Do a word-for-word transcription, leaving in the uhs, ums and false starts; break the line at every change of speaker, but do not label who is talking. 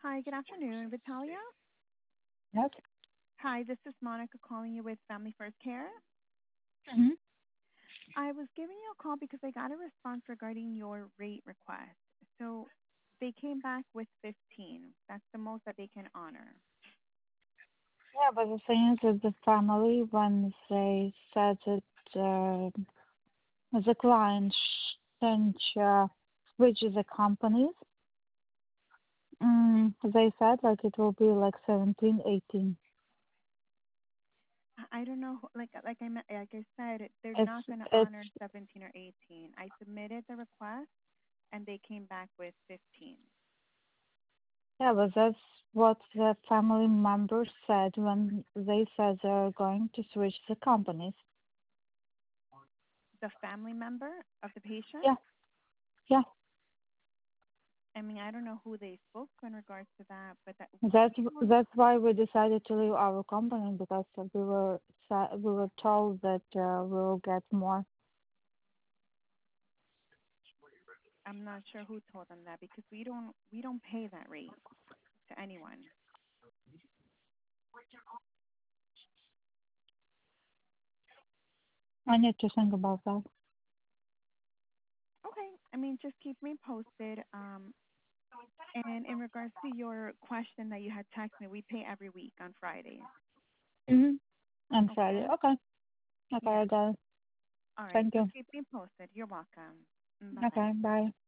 Hi, good afternoon, Vitalia.
Yes.
Hi, this is Monica calling you with Family First Care.
Mm-hmm.
I was giving you a call because I got a response regarding your rate request. So they came back with fifteen. That's the most that they can honor.
Yeah, but the thing is that the family, when they said that uh, the client change uh, switch the companies, mm, they said like it will be like seventeen, eighteen.
I I don't know, who- like like I me- like I said, they're
It's
not going to
it's
honor seventeen or eighteen. I submitted the request and they came back with fifteen.
yeah, but that's what the family members said when they said they're going to switch the companies.
The family member of the patient?
Yeah, yeah.
I mean, I don't know who they spoke to in regards to that, but that
That's
we don't.
that's why we decided to leave our company because we were sa- we were told that uh, we'll get more.
I'm not sure who told them that because we don't we don't pay that rate to anyone.
I need to think about that.
Okay. I mean, just keep me posted. Um, and in regards to your question that you had texted me, we pay every week on Fridays.
Mm-hmm. On Friday.
Okay.
Okay. Okay,
Yeah.
I got it.
All right.
Thank
So
you.
keep me posted. You're welcome. Bye bye.
Okay, bye.